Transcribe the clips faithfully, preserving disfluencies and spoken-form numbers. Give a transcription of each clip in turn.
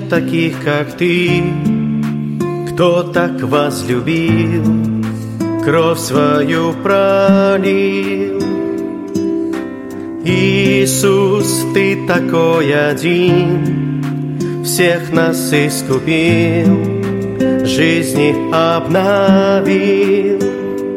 нет таких, как ты, кто так возлюбил, кровь свою пролил. Иисус, ты такой один, всех нас искупил, жизни обновил.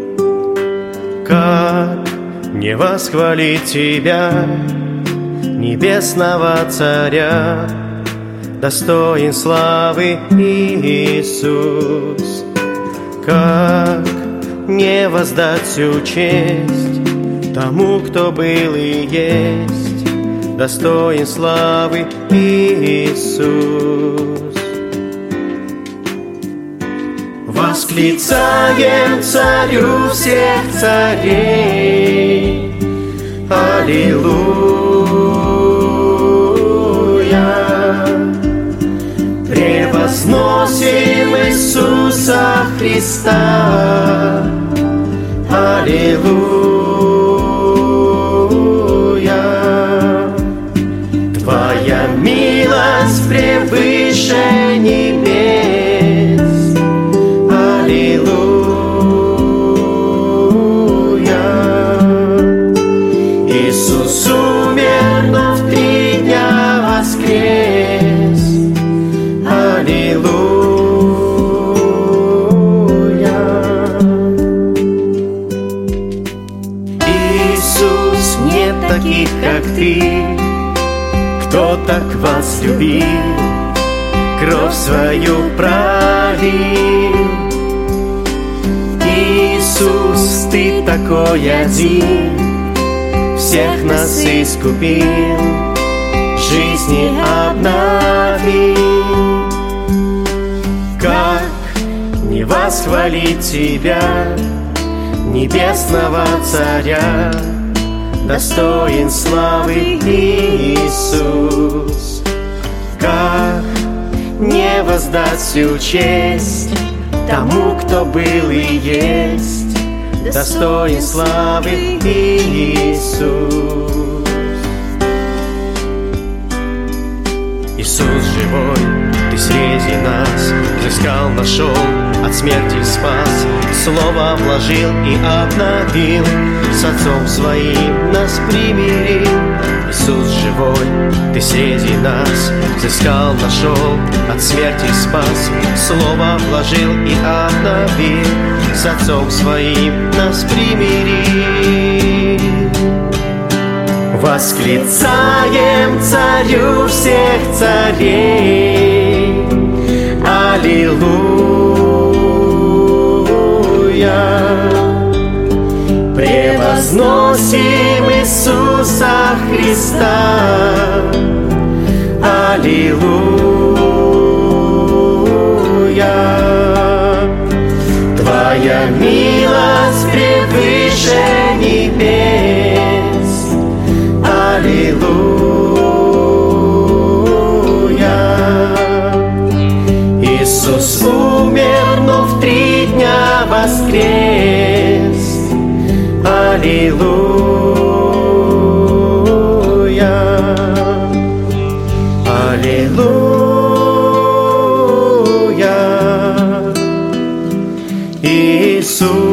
Как не восхвалить Тебя, небесного Царя, достоин славы Иисус. Как не воздать всю честь тому, кто был и есть, достоин славы Иисус. Восклицаем Царю всех царей, аллилуйя. Превозносим Иисуса Христа, аллилуйя. Твоя милость превыше небес, аллилуйя. Иисус умер, но в три дня воскрес, аллилуйя. Иисус, нет таких, как ты, кто так возлюбил, кровь свою пролил. Иисус, ты такой один, всех нас искупил, жизни обновил. Как не восхвалить Тебя, небесного Царя, достоин славы Иисус. Как не воздать всю честь тому, кто был и есть, достоин славы Иисус. Иисус живой, ты среди нас, взыскал, нашел, от смерти спас, слово вложил и обновил, с Отцом Своим нас примирил. Иисус живой, ты среди нас, взыскал, нашел, от смерти спас, слово вложил и обновил, с Отцом Своим нас примирил. Восклицаем Царю всех царей, аллилуйя. Превозносим Иисуса Христа, аллилуйя. Твоя милость превыше небес, аллилуйя. Иисус умер, но в три дня воскрес, аллилуйя. Аллилуйя. Иисус